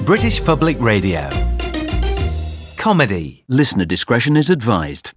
British Public Radio. Comedy. Listener discretion is advised.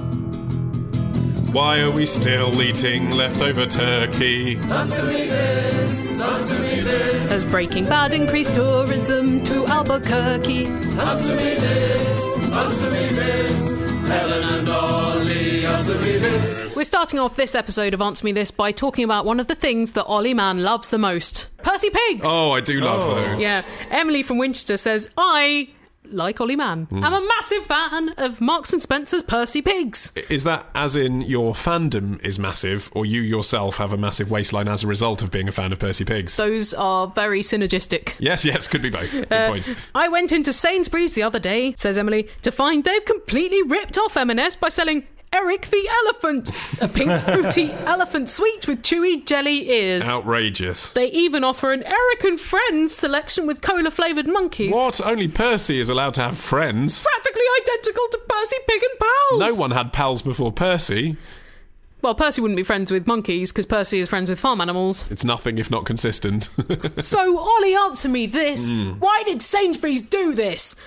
Why are we still eating leftover turkey? Answer me this, answer me this. Has Breaking Bad increased tourism to Albuquerque? Answer me this, answer me this. Helen and Ollie, answer me this. We're starting off this episode of Answer Me This by talking about one of the things that Ollie Man loves the most. Percy Pigs! Oh, I do love those. Yeah, Emily from Winchester says, I, like Ollie Man, I'm a massive fan of Marks and Spencer's Percy Pigs. Is that as in your fandom is massive, or you yourself have a massive waistline as a result of being a fan of Percy Pigs? Those are very synergistic. Yes, could be both. Good point. I went into Sainsbury's the other day, says Emily, to find they've completely ripped off M&S by selling Eric the Elephant, a pink fruity elephant sweet with chewy jelly ears. Outrageous. They even offer an Eric and Friends selection with cola-flavoured monkeys. What? Only Percy is allowed to have friends? Practically identical to Percy Pig and Pals. No one had pals before Percy. Well, Percy wouldn't be friends with monkeys because Percy is friends with farm animals. It's nothing if not consistent. So, Ollie, answer me this. Why did Sainsbury's do this?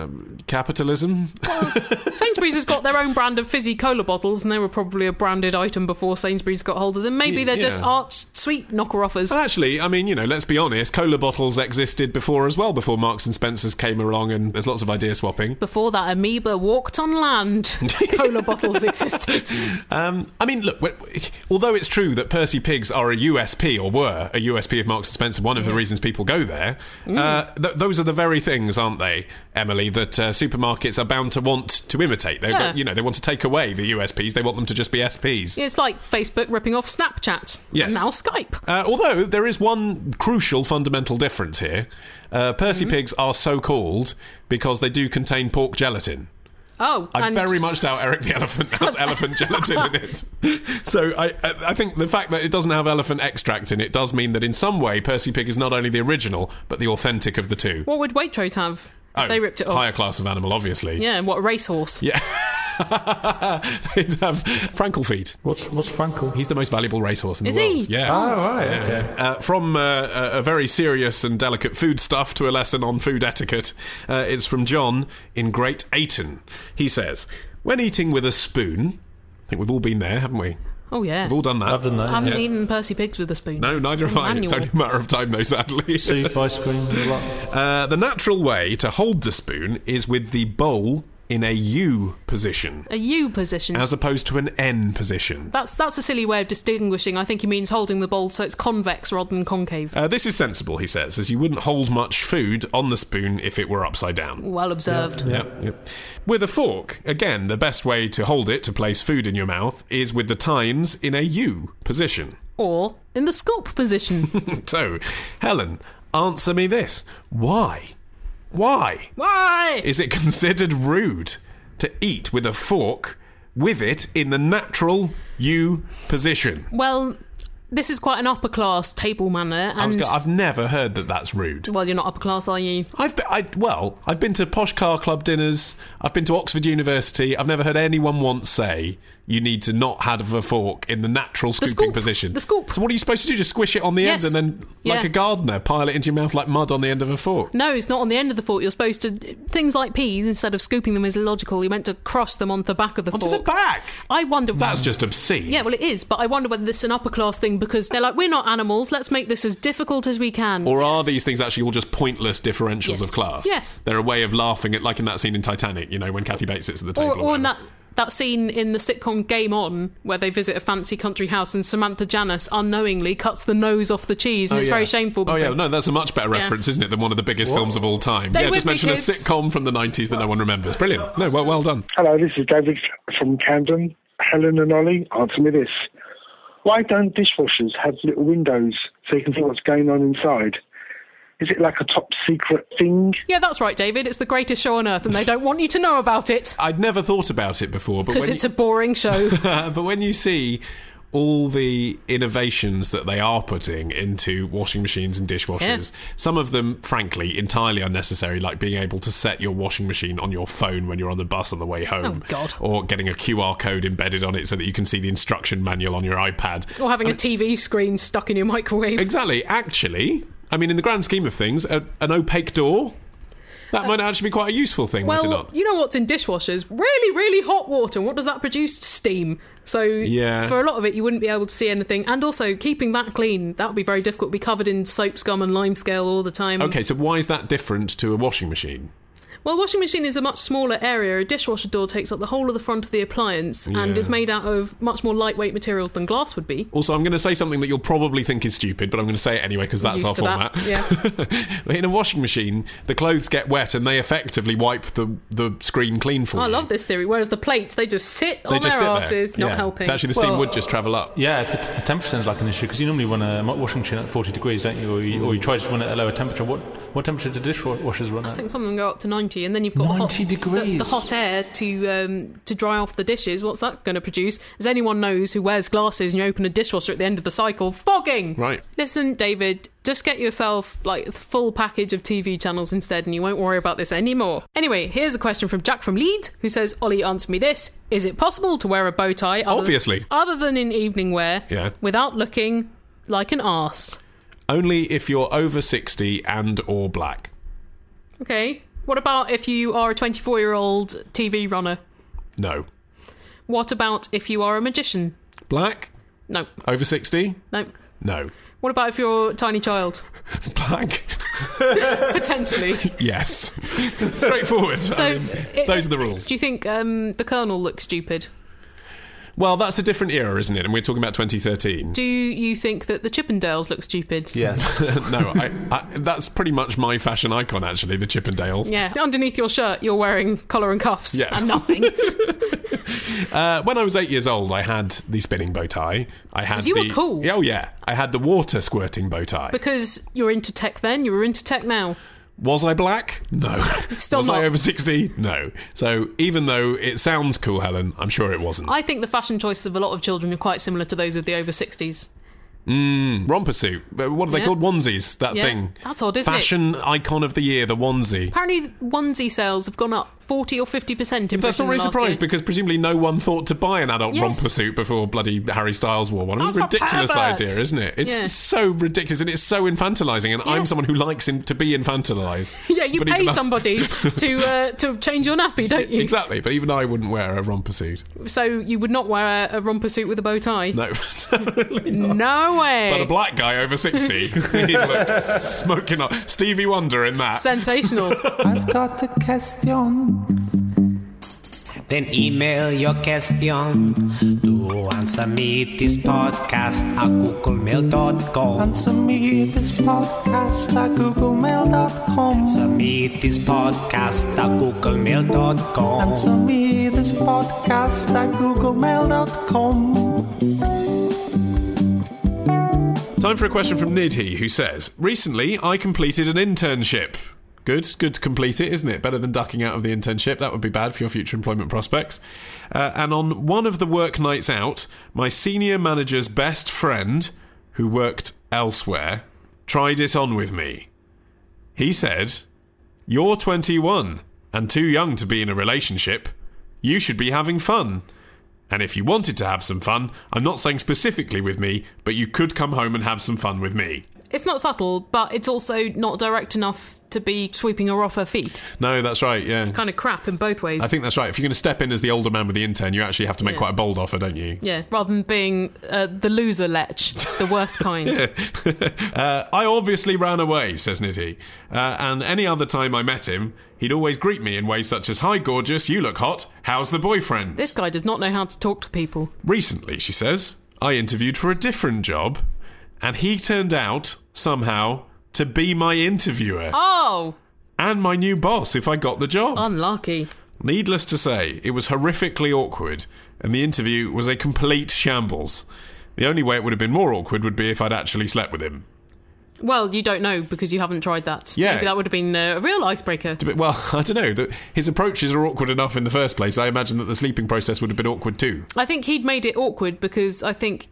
Capitalism? Sainsbury's has got their own brand of fizzy cola bottles, and they were probably a branded item before Sainsbury's got hold of them. Maybe they're just arch sweet knocker offers. Actually, I mean, let's be honest, cola bottles existed before as well, before Marks and Spencer's came along, and there's lots of idea swapping. Before that amoeba walked on land, cola bottles existed. I mean, look, although it's true that Percy Pigs are a USP, or were a USP of Marks and Spencer, one of the reasons people go there, those are the very things, aren't they, Emily, that supermarkets are bound to want to imitate. They want to take away the USPs. They want them to just be SPs. It's like Facebook ripping off Snapchat. Yes. And now Skype. Although there is one crucial fundamental difference here. Percy Pigs are so called because they do contain pork gelatin. Oh, I very much doubt Eric the Elephant has elephant gelatin in it. So I think the fact that it doesn't have elephant extract in it does mean that in some way Percy Pig is not only the original, but the authentic of the two. What would Waitrose have? They ripped it off. Higher class of animal, obviously. Yeah, and what, a racehorse? Yeah. They'd have Frankel feet. What's Frankel? He's the most valuable racehorse in the Is world. he? Yeah. Oh, right, okay. From a very serious and delicate food stuff to a lesson on food etiquette, it's from John in Great Ayton. He says, when eating with a spoon, I think we've all been there, haven't we? Oh, yeah. We've all done that. I've done that. I haven't eaten Percy Pigs with a spoon. No, neither have I. It's only a matter of time, though, sadly. Soup, ice cream, a lot. The natural way to hold the spoon is with the bowl in a U position. A U position? As opposed to an N position. That's a silly way of distinguishing. I think he means holding the bowl so it's convex rather than concave. This is sensible, he says, as you wouldn't hold much food on the spoon if it were upside down. Well observed. Yep. With a fork, again, the best way to hold it, to place food in your mouth, is with the tines in a U position. Or in the scoop position. So, Helen, answer me this. Why? Why is it considered rude to eat with a fork with it in the natural U position? Well, this is quite an upper class table manner, and I've never heard that that's rude. well, you're not upper class, are you? I've been to posh car club dinners. I've been to Oxford University. I've never heard anyone once say you need to not have a fork in the natural scooping position. The scoop. So what are you supposed to do? Just squish it on the end and then, like a gardener, pile it into your mouth like mud on the end of a fork? No, it's not on the end of the fork. You're supposed to... Things like peas, instead of scooping them is illogical. You're meant to cross them onto the back of the fork. Onto the back? I wonder... That's just obscene. Yeah, well, it is, but I wonder whether this is an upper class thing because they're like, we're not animals, let's make this as difficult as we can. Or are these things actually all just pointless differentials of class? Yes. They're a way of laughing at, like in that scene in Titanic, when Kathy Bates sits at the table. Or in that scene in the sitcom Game On, where they visit a fancy country house and Samantha Janus unknowingly cuts the nose off the cheese, and it's very shameful. That's a much better reference, isn't it, than one of the biggest films of all time. Just mention a sitcom from the 90s that no one remembers. Brilliant. No, well done. Hello, this is David from Camden. Helen and Ollie, answer me this. Why don't dishwashers have little windows so you can see what's going on inside? Is it like a top secret thing? Yeah, that's right, David. It's the greatest show on earth and they don't want you to know about it. I'd never thought about it before. Because it's a boring show. But when you see all the innovations that they are putting into washing machines and dishwashers, some of them, frankly, entirely unnecessary, like being able to set your washing machine on your phone when you're on the bus on the way home. Oh, God. Or getting a QR code embedded on it so that you can see the instruction manual on your iPad. Or having a TV screen stuck in your microwave. Exactly. Actually, I mean, in the grand scheme of things, an opaque door That might actually be quite a useful thing, is it Well, not? you know what's in dishwashers? Really, really hot water. And what does that produce? Steam. So for a lot of it, you wouldn't be able to see anything. And also, keeping that clean, that would be very difficult. It'd be covered in soap scum and lime scale all the time. Okay, so why is that different to a washing machine? Well, a washing machine is a much smaller area. A dishwasher door takes up the whole of the front of the appliance and is made out of much more lightweight materials than glass would be. Also, I'm going to say something that you'll probably think is stupid, but I'm going to say it anyway because that's our format. In a washing machine, the clothes get wet and they effectively wipe the screen clean for you. I love this theory. Whereas the plates, they just sit on their asses, not helping. So actually the steam would just travel up. Yeah, if the temperature sounds like an issue, because you normally run a washing machine at 40 degrees, don't you? Or you try to run it at a lower temperature. What temperature do dishwashers run at? I think some of them go up to 90, and then you've got 90 degrees. The hot air to dry off the dishes. What's that going to produce? As anyone knows who wears glasses and you open a dishwasher at the end of the cycle, fogging! Right. Listen, David, just get yourself like a full package of TV channels instead and you won't worry about this anymore. Anyway, here's a question from Jack from Leeds who says, Ollie, answer me this. Is it possible to wear a bow tie Obviously. other than in evening wear without looking like an arse? Only if you're over 60 and or black. Okay. What about if you are a 24-year-old TV runner? No. What about if you are a magician? Black? No. Over 60? No. No. What about if you're a tiny child? Black? Potentially. Yes. Straightforward. So, those are the rules. Do you think the Colonel looks stupid? Well, that's a different era, isn't it? And we're talking about 2013. Do you think that the Chippendales look stupid? Yeah. No, that's pretty much my fashion icon, actually, the Chippendales. Yeah. Underneath your shirt, you're wearing collar and cuffs and nothing. When I was 8 years old, I had the spinning bow tie. You were cool. Oh, yeah. I had the water squirting bow tie. Because you're into tech then? You were into tech now? Was I black? No. Still was not. I over 60? No. So even though it sounds cool, Helen, I'm sure it wasn't. I think the fashion choices of a lot of children are quite similar to those of the over 60s. Romper suit. What are they called? Onesies, that thing. That's odd, isn't Fashion icon of the year, the onesie. Apparently onesie sales have gone up 40 or 50% in That's not really surprised because presumably no one thought to buy an adult romper suit before bloody Harry Styles wore one. It's a ridiculous idea, isn't it? It's so ridiculous and it's so infantilising, and I'm someone who likes to be infantilised. Yeah, you pay somebody to change your nappy, don't you? Exactly, but even I wouldn't wear a romper suit. So you would not wear a romper suit with a bow tie? No, really not. No way. But a black guy over 60, he'd look smoking up. Stevie Wonder in that. Sensational. I've got the question. Then email your question to answer me this podcast at googlemail.com. Answer me this podcast at googlemail.com. Answer me this podcast at googlemail.com. Answer me this podcast at googlemail.com. Time for a question from Nidhi, who says, recently I completed an internship. Good to complete it, isn't it? Better than ducking out of the internship. That would be bad for your future employment prospects. And on one of the work nights out, my senior manager's best friend, who worked elsewhere, tried it on with me. He said, "You're 21 and too young to be in a relationship. You should be having fun. And if you wanted to have some fun, I'm not saying specifically with me, but you could come home and have some fun with me." It's not subtle, but it's also not direct enough to be sweeping her off her feet. No, that's right, yeah. It's kind of crap in both ways. I think that's right. If you're going to step in as the older man with the intern, you actually have to make quite a bold offer, don't you? Yeah, rather than being the loser lech, the worst kind. I obviously ran away, says Nidhi. And any other time I met him, he'd always greet me in ways such as, "Hi, gorgeous, you look hot. How's the boyfriend?" This guy does not know how to talk to people. Recently, she says, I interviewed for a different job, and he turned out, somehow, to be my interviewer. Oh! And my new boss if I got the job. Unlucky. Needless to say, it was horrifically awkward, and the interview was a complete shambles. The only way it would have been more awkward would be if I'd actually slept with him. Well, you don't know because you haven't tried that. Yeah. Maybe that would have been a real icebreaker. Well, I don't know. His approaches are awkward enough in the first place. I imagine that the sleeping process would have been awkward too. I think he'd made it awkward because I think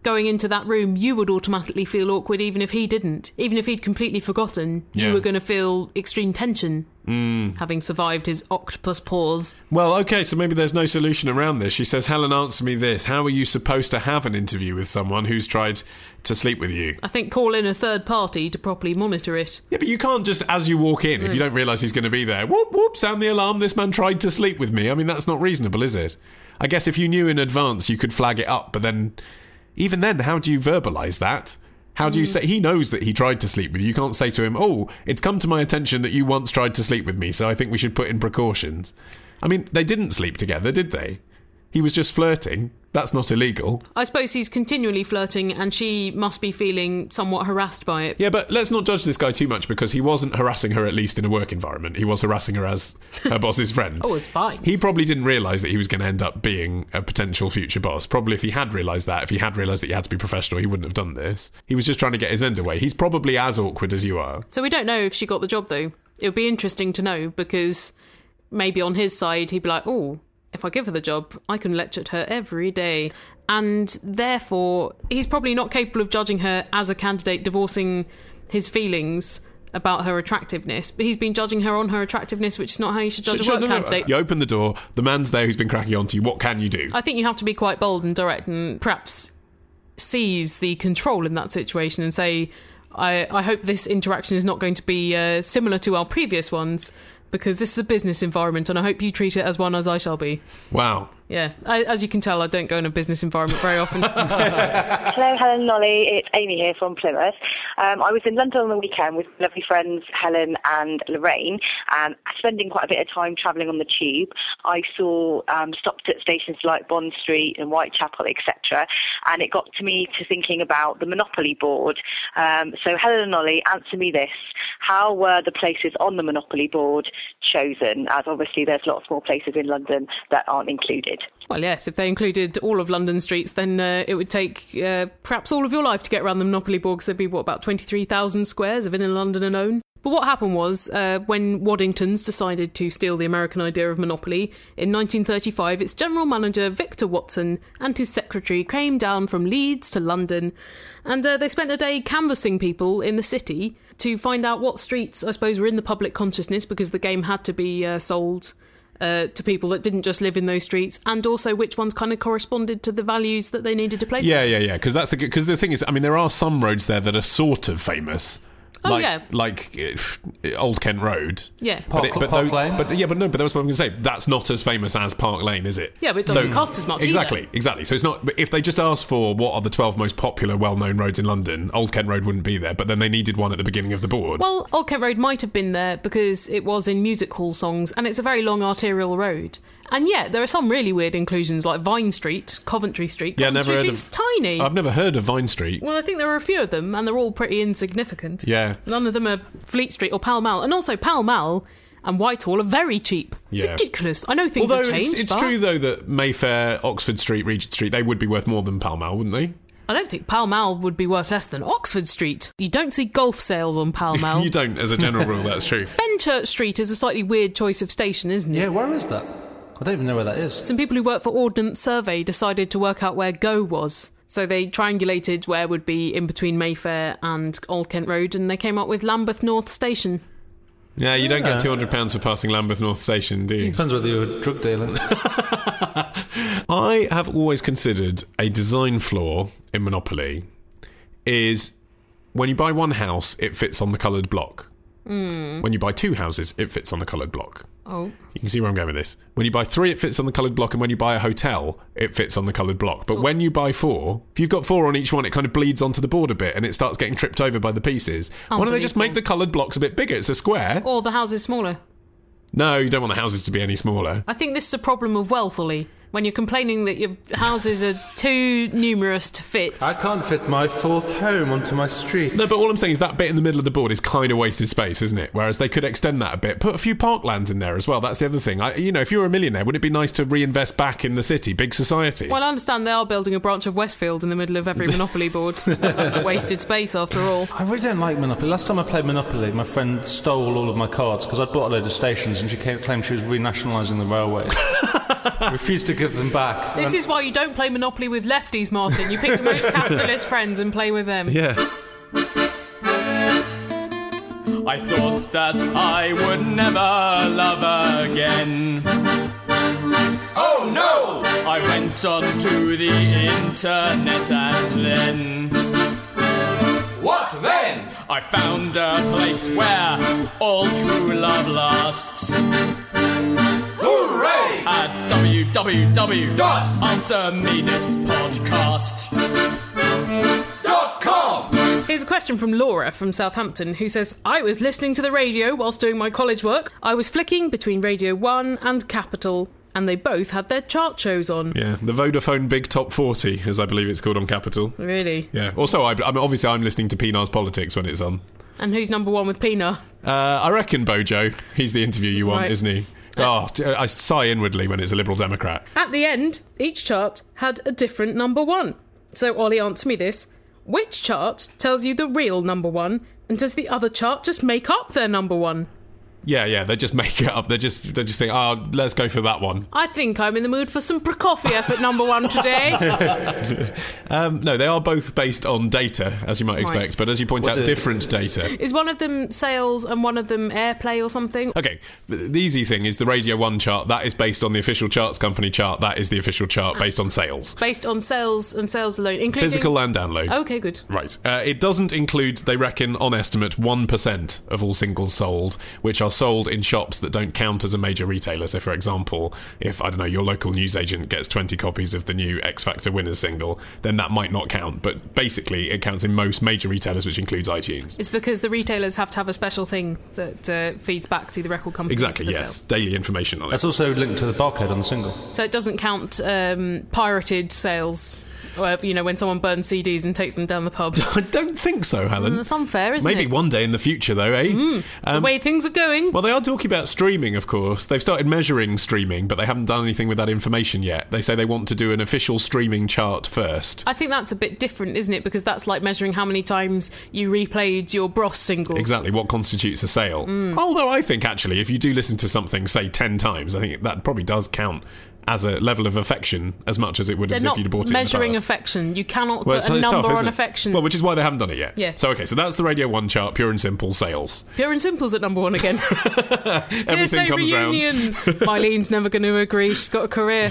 going into that room, you would automatically feel awkward even if he didn't. Even if he'd completely forgotten, you were going to feel extreme tension. Having survived his octopus paws. Well, okay, so maybe there's no solution around this. She says, Helen, answer me this. How are you supposed to have an interview with someone who's tried to sleep with you? I think call in a third party to properly monitor it. Yeah, but you can't just, as you walk in, if you don't realise he's going to be there, whoop, whoop, sound the alarm, this man tried to sleep with me. I mean, that's not reasonable, is it? I guess if you knew in advance, you could flag it up, but then, even then, how do you verbalise that? How do you say... He knows that he tried to sleep with you. You can't say to him, oh, it's come to my attention that you once tried to sleep with me, so I think we should put in precautions. I mean, they didn't sleep together, did they? He was just flirting. That's not illegal. I suppose he's continually flirting and she must be feeling somewhat harassed by it. Yeah, but let's not judge this guy too much because he wasn't harassing her, at least in a work environment. He was harassing her as her boss's friend. Oh, it's fine. He probably didn't realise that he was going to end up being a potential future boss. Probably if he had realised that, if he had realised that he had to be professional, he wouldn't have done this. He was just trying to get his end away. He's probably as awkward as you are. So we don't know if she got the job, though. It would be interesting to know because maybe on his side he'd be like, oh, if I give her the job, I can lecture at her every day. And therefore, he's probably not capable of judging her as a candidate, divorcing his feelings about her attractiveness. But he's been judging her on her attractiveness, which is not how you should judge a work candidate. You open the door, the man's there who's been cracking onto you. What can you do? I think you have to be quite bold and direct and perhaps seize the control in that situation and say, I hope this interaction is not going to be similar to our previous ones, because this is a business environment and I hope you treat it as one as I shall be. Wow. Yeah, as you can tell, I don't go in a business environment very often. Hello, Helen and Ollie. It's Amy here from Plymouth. I was in London on the weekend with lovely friends Helen and Lorraine, spending quite a bit of time travelling on the tube. I saw stopped at stations like Bond Street and Whitechapel, etc. And it got to me to thinking about the Monopoly board. So Helen and Ollie, answer me this. How were the places on the Monopoly board chosen? As obviously there's lots more places in London that aren't included. Well, yes, if they included all of London streets, then it would take perhaps all of your life to get around the Monopoly board, because there'd be, about 23,000 squares of inner London alone. But what happened was, when Waddingtons decided to steal the American idea of Monopoly, in 1935, its general manager, Victor Watson, and his secretary came down from Leeds to London, and they spent a day canvassing people in the city to find out what streets, I suppose, were in the public consciousness, because the game had to be sold to people that didn't just live in those streets, and also which ones kind of corresponded to the values that they needed to place. Yeah. Because the thing is, I mean, there are some roads there that are sort of famous. Like Old Kent Road. Yeah. Park Lane. But that was what I'm going to say. That's not as famous as Park Lane, is it? Yeah, but it doesn't cost as much Exactly. So it's not... But if they just asked for what are the 12 most popular, well-known roads in London, Old Kent Road wouldn't be there, but then they needed one at the beginning of the board. Well, Old Kent Road might have been there because it was in music hall songs, and it's a very long arterial road. And yet, there are some really weird inclusions, like Vine Street, Coventry Street. Yeah, never heard of... It's tiny. I've never heard of Vine Street. Well, I think there are a few of them, and they're all pretty insignificant. Yeah. None of them are Fleet Street or Pall Mall. And also, Pall Mall and Whitehall are very cheap. Yeah. Ridiculous. I know things have changed, it's true, though, that Mayfair, Oxford Street, Regent Street, they would be worth more than Pall Mall, wouldn't they? I don't think Pall Mall would be worth less than Oxford Street. You don't see golf sales on Pall Mall. You don't, as a general rule, that's true. Fenchurch Street is a slightly weird choice of station, isn't it? Yeah, where is that? I don't even know where that is. Some people who work for Ordnance Survey decided to work out where Go was. So they triangulated where would be in between Mayfair and Old Kent Road, and they came up with Lambeth North Station. Yeah, you don't get £200 for passing Lambeth North Station, do you? Depends whether you're a drug dealer. I have always considered a design flaw in Monopoly is when you buy one house, it fits on the coloured block. When you buy two houses, it fits on the coloured block. Oh. You can see where I'm going with this. When you buy three, it fits on the coloured block, and when you buy a hotel, it fits on the coloured block. But when you buy four, if you've got four on each one, it kind of bleeds onto the board a bit, and it starts getting tripped over by the pieces. Why don't they just make the coloured blocks a bit bigger? It's a square. Or the houses smaller. No, you don't want the houses to be any smaller. I think this is a problem of wealth, Ollie. When you're complaining that your houses are too numerous to fit. I can't fit my fourth home onto my street. No, but all I'm saying is that bit in the middle of the board is kind of wasted space, isn't it? Whereas they could extend that a bit. Put a few parklands in there as well. That's the other thing. If you were a millionaire, wouldn't it be nice to reinvest back in the city, big society? Well, I understand they are building a branch of Westfield in the middle of every Monopoly board. Wasted space, after all. I really don't like Monopoly. Last time I played Monopoly, my friend stole all of my cards because I'd bought a load of stations and she claimed she was renationalising the railways. Refuse to give them back. This is why you don't play Monopoly with lefties, Martin. You pick the most capitalist friends and play with them. Yeah. I thought that I would never love again. Oh no! I went onto the internet and then... What then? I found a place where all true love lasts. Hooray! At www.answermethispodcast.com. Here's a question from Laura from Southampton, who says, I was listening to the radio whilst doing my college work. I was flicking between Radio 1 and Capital, and they both had their chart shows on. Yeah, the Vodafone Big Top 40, as I believe it's called on Capital. Really? Yeah. Also, obviously I'm listening to Pinar's Politics when it's on. And who's number one with Pinar? I reckon Bojo. He's the interview you want, isn't he? I sigh inwardly when it's a Liberal Democrat. At the end, each chart had a different number one. So, Ollie, answer me this. Which chart tells you the real number one, and does the other chart just make up their number one? Yeah, they just make it up. They just think, let's go for that one. I think I'm in the mood for some Prokofiev at number one today. No, they are both based on data, as you might expect, but as you point out, different data. Is one of them sales and one of them airplay or something? Okay, the easy thing is the Radio 1 chart, that is based on the official charts company chart, that is the official chart based on sales. Based on sales and sales alone, including... Physical and download. Okay, good. Right. It doesn't include, they reckon, on estimate, 1% of all singles sold, which are sold in shops that don't count as a major retailer. So, for example, if, I don't know, your local newsagent gets 20 copies of the new X Factor Winners single, then that might not count. But basically, it counts in most major retailers, which includes iTunes. It's because the retailers have to have a special thing that feeds back to the record company. Exactly, yes. Daily information on it. That's also linked to the barcode on the single. So it doesn't count pirated sales. Or, when someone burns CDs and takes them down the pub. I don't think so, Helen. That's unfair, isn't it? Maybe one day in the future, though, eh? The way things are going. Well, they are talking about streaming, of course. They've started measuring streaming, but they haven't done anything with that information yet. They say they want to do an official streaming chart first. I think that's a bit different, isn't it? Because that's like measuring how many times you replayed your Bros single. Exactly, what constitutes a sale. Although I think, actually, if you do listen to something, say, 10 times, I think that probably does count as a level of affection as much as it would as if you'd bought it in the past. Measuring affection. You cannot put a number on affection. Well, which is why they haven't done it yet. Yeah. So, okay, so that's the Radio 1 chart, pure and simple sales. Pure and simple's at number one again. Everything comes reunion. Mylene's never going to agree. She's got a career.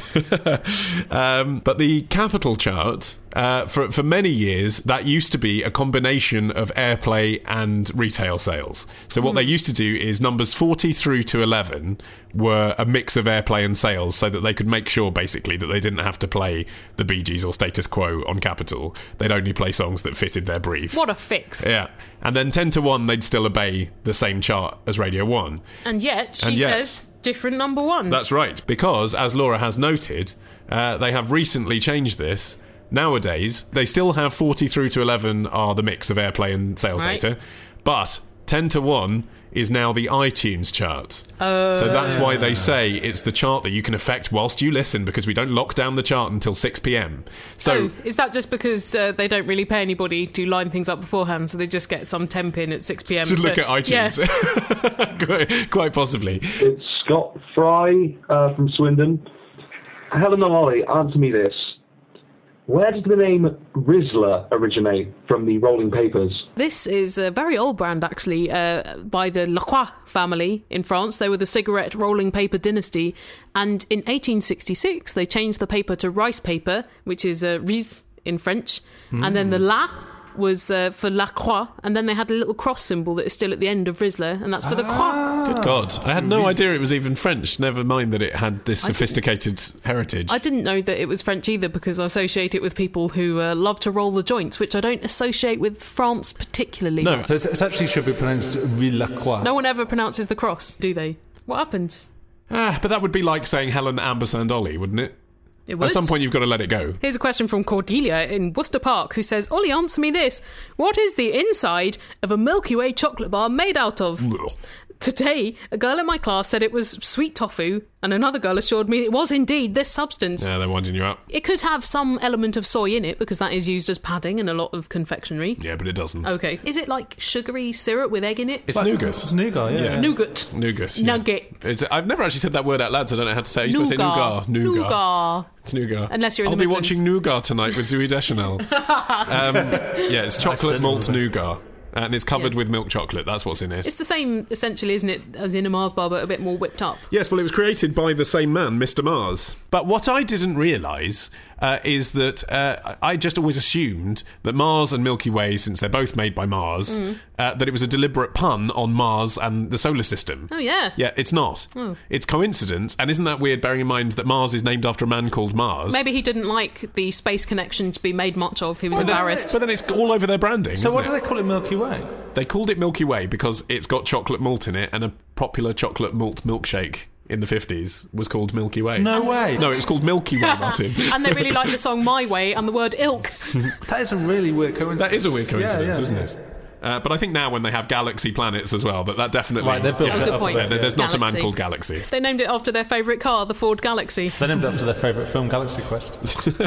But the Capital chart... for many years, that used to be a combination of airplay and retail sales. So what they used to do is numbers 40 through to 11 were a mix of airplay and sales, so that they could make sure, basically, that they didn't have to play the Bee Gees or Status Quo on Capital. They'd only play songs that fitted their brief. What a fix. Yeah. And then 10 to 1, they'd still obey the same chart as Radio 1. And yet, she says different number ones. That's right, because, as Laura has noted, they have recently changed this. Nowadays, they still have 40 through to 11 are the mix of airplay and sales data, but 10 to 1 is now the iTunes chart. So that's why they say it's the chart that you can affect whilst you listen, because we don't lock down the chart until 6 p.m. So is that just because they don't really pay anybody to line things up beforehand, so they just get some temp in at 6 p.m. to look at iTunes? Yeah. quite possibly. It's Scott Fry from Swindon. Helen and Ollie, answer me this. Where did the name Rizla originate from the rolling papers? This is a very old brand, actually, by the Lacroix family in France. They were the cigarette rolling paper dynasty. And in 1866, they changed the paper to rice paper, which is riz in French. And then the La was for La Croix, and then they had a little cross symbol that is still at the end of Rizla, and that's for the Croix. Good God. I had no idea it was even French, never mind that it had this sophisticated heritage. I didn't know that it was French either, because I associate it with people who love to roll the joints, which I don't associate with France particularly. No, so it actually should be pronounced La Croix. No one ever pronounces the cross, do they? What happens? But that would be like saying Helen Ambersand Ollie, wouldn't it? It would. At some point you've got to let it go. Here's a question from Cordelia in Worcester Park, who says, Ollie, answer me this. What is the inside of a Milky Way chocolate bar made out of? Today, a girl in my class said it was sweet tofu, and another girl assured me it was indeed this substance. Yeah, they're winding you up. It could have some element of soy in it, because that is used as padding in a lot of confectionery. Yeah, but it doesn't. Okay. Is it like sugary syrup with egg in it? It's nougat. It's nougat, yeah. Nougat. Nougat. Nugget. I've never actually said that word out loud, so I don't know how to say it. You're supposed to say nougat. Nougat. It's nougat. Unless you're in I'll the be Midlands. watching Nougat tonight with Zooey Deschanel. Yeah, it's chocolate malt nougat. And it's covered with milk chocolate. That's what's in it. It's the same, essentially, isn't it, as in a Mars bar, but a bit more whipped up? Yes, well, it was created by the same man, Mr. Mars. But what I didn't realise is that I just always assumed that Mars and Milky Way, since they're both made by Mars, that it was a deliberate pun on Mars and the solar system. Oh, yeah. Yeah, it's not. Oh. It's coincidence. And isn't that weird, bearing in mind that Mars is named after a man called Mars? Maybe he didn't like the space connection to be made much of. He was embarrassed. But then it's all over their branding. So what do they call it Milky Way? They called it Milky Way because it's got chocolate malt in it, and a popular chocolate malt milkshake in the 50s was called Milky Way. No way. No, it was called Milky Way, Martin. And they really like the song My Way and the word ilk. That is a really weird coincidence. That is a weird coincidence, isn't it? But I think now when they have galaxy planets as well, that definitely... Right, they're built it up. Yeah, there's not a man Galaxy. called Galaxy. They named it after their favourite car, the Ford Galaxy. They named it after their favourite film, Galaxy Quest.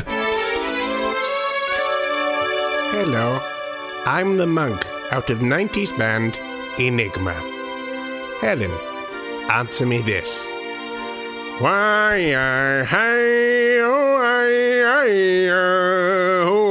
Hello, I'm the monk out of 90s band Enigma. Helen, answer me this. Why are hey oh I oh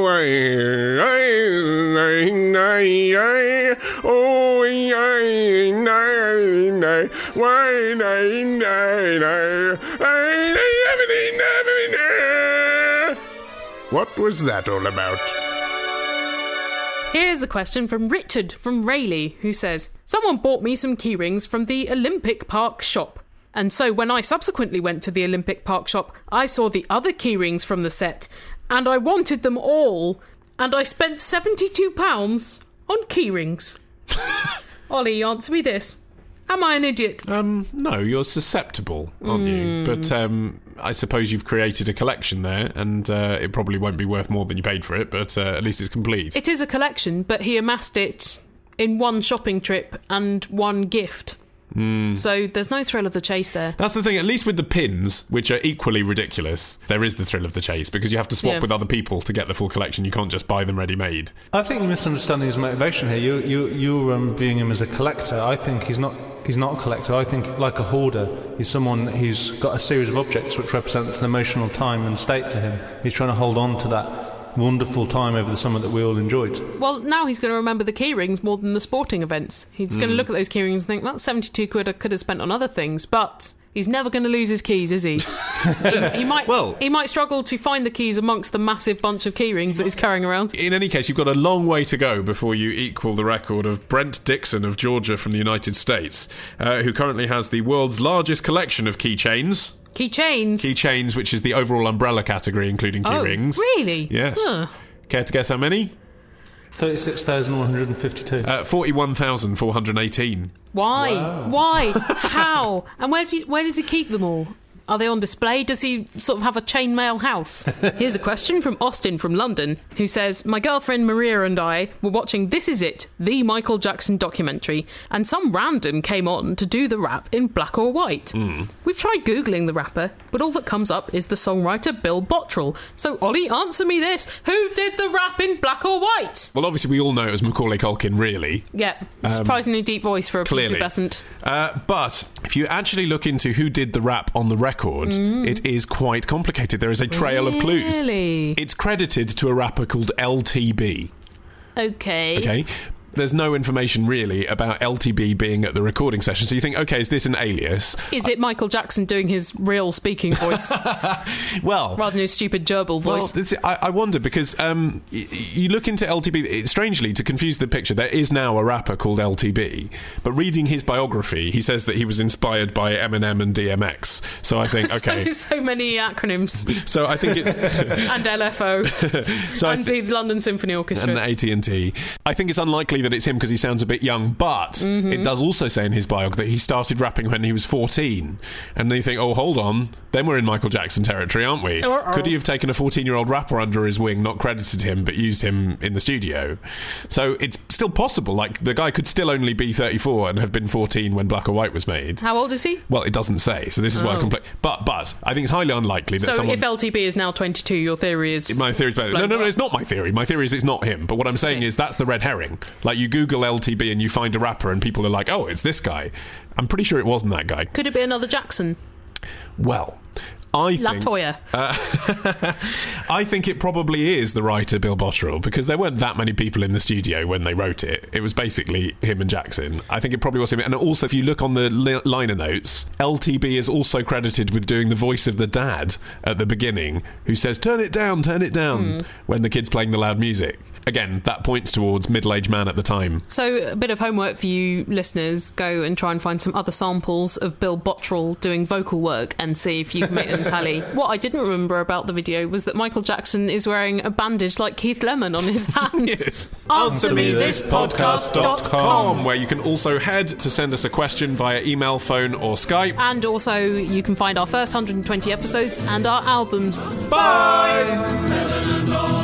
what was that all about? Here's a question from Richard from Rayleigh, who says, someone bought me some keyrings from the Olympic Park shop. And so when I subsequently went to the Olympic Park shop, I saw the other keyrings from the set, and I wanted them all, and I spent £72 on keyrings. Ollie, answer me this. Am I an idiot? No, you're susceptible, aren't you? But I suppose you've created a collection there, and it probably won't be worth more than you paid for it, but at least it's complete. It is a collection, but he amassed it in one shopping trip and one gift. So there's no thrill of the chase there. That's the thing, at least with the pins, which are equally ridiculous, there is the thrill of the chase, because you have to swap with other people to get the full collection. You can't just buy them ready-made. I think you're misunderstanding his motivation here. You're viewing him as a collector. I think he's not a collector. I think, like a hoarder, he's someone who's got a series of objects which represents an emotional time and state to him. He's trying to hold on to that wonderful time over the summer that we all enjoyed. Well, now he's going to remember the keyrings more than the sporting events. He's going to look at those keyrings and think, that's 72 quid I could have spent on other things, but he's never going to lose his keys, is he? he might struggle to find the keys amongst the massive bunch of keyrings that he's carrying around. In any case, you've got a long way to go before you equal the record of Brent Dixon of Georgia from the United States, who currently has the world's largest collection of keychains. Keychains? Keychains, which is the overall umbrella category, including key rings. Really? Yes. Huh. Care to guess how many? 36,152. 41,418. Why? Wow. Why? How? And where does he keep them all? Are they on display? Does he sort of have a chainmail house? Here's a question from Austin from London, who says, my girlfriend Maria and I were watching This Is It, the Michael Jackson documentary, and some random came on to do the rap in black or white. We've tried Googling the rapper, but all that comes up is the songwriter Bill Bottrell. So, Ollie, answer me this. Who did the rap in black or white? Well, obviously, we all know it was Macaulay Culkin, really. Yeah, surprisingly deep voice for a prepubescent. But if you actually look into who did the rap on the record, it is quite complicated. There is a trail of clues. Really? It's credited to a rapper called LTB. Okay. There's no information really about LTB being at the recording session, so you think, okay, is this an alias? Is it Michael Jackson doing his real speaking voice? Well, rather than his stupid gerbil voice. Well, I wonder, because you look into LTB, strangely, to confuse the picture, there is now a rapper called LTB, but reading his biography, he says that he was inspired by Eminem and DMX. So I think, okay. so many acronyms. So I think it's... and LFO. so and the London Symphony Orchestra. And AT&T. I think it's unlikely likely that it's him because he sounds a bit young, but it does also say in his bio that he started rapping when he was 14. And then you think, oh, hold on, then we're in Michael Jackson territory, aren't we? Could he have taken a 14-year-old rapper under his wing, not credited him, but used him in the studio? So it's still possible. Like, the guy could still only be 34 and have been 14 when Black or White was made. How old is he? Well, it doesn't say, so this is why I complain. But I think it's highly unlikely that someone... So if LTB is now 22, your theory is... My theory is better. No, it's not my theory. My theory is it's not him. But what I'm saying is that's the red herring. Like, you Google LTB and you find a rapper and people are like, oh, it's this guy. I'm pretty sure it wasn't that guy. Could it be another Jackson? Well... I think LaToya. I think it probably is the writer Bill Bottrell, because there weren't that many people in the studio when they wrote it. It was basically him and Jackson. I think it probably was him. And also, if you look on the liner notes, LTB is also credited with doing the voice of the dad at the beginning, who says, turn it down, when the kid's playing the loud music. Again, that points towards middle-aged man at the time. So, a bit of homework for you listeners. Go and try and find some other samples of Bill Bottrell doing vocal work and see if you can make them tally. What I didn't remember about the video was that Michael Jackson is wearing a bandage like Keith Lemon on his hands. Yes. AnswerMeThisPodcast.com, where you can also head to send us a question via email, phone or Skype. And also, you can find our first 120 episodes and our albums. Bye!